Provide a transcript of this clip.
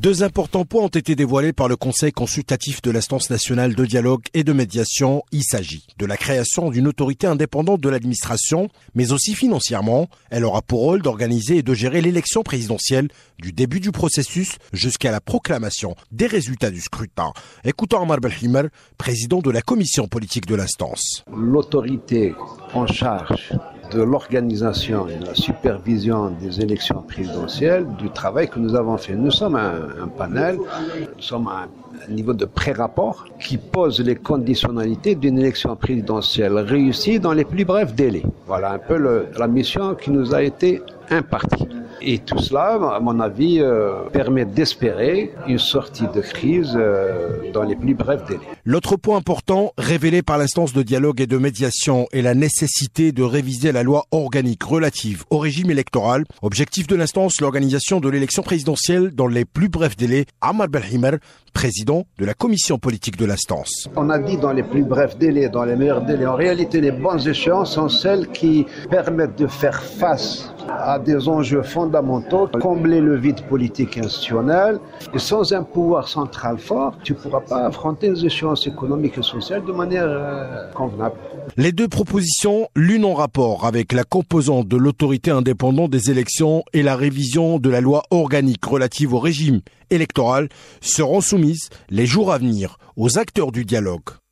Deux importants points ont été dévoilés par le Conseil consultatif de l'instance nationale de dialogue et de médiation. Il s'agit de la création d'une autorité indépendante de l'administration, mais aussi financièrement. Elle aura pour rôle d'organiser et de gérer l'élection présidentielle du début du processus jusqu'à la proclamation des résultats du scrutin. Écoutons Omar Belhimer, président de la commission politique de l'instance. L'autorité en charge de l'organisation et de la supervision des élections présidentielles, du travail que nous avons fait. Nous sommes un panel, nous sommes à un niveau de pré-rapport qui pose les conditionnalités d'une élection présidentielle réussie dans les plus brefs délais. Voilà un peu la mission qui nous a été impartie. Et tout cela, à mon avis, permet d'espérer une sortie de crise dans les plus brefs délais. L'autre point important révélé par l'instance de dialogue et de médiation est la nécessité de réviser la loi organique relative au régime électoral. Objectif de l'instance, l'organisation de l'élection présidentielle dans les plus brefs délais. Omar Belhimer, président de la commission politique de l'instance. On a dit dans les plus brefs délais, dans les meilleurs délais. En réalité, les bonnes échéances sont celles qui permettent de faire face à des enjeux fondamentaux, combler le vide politique institutionnel. Et sans un pouvoir central fort, tu ne pourras pas affronter les échéances économiques et sociales de manière convenable. Les deux propositions, l'une en rapport avec la composante de l'autorité indépendante des élections et la révision de la loi organique relative au régime électoral, seront soumises les jours à venir aux acteurs du dialogue.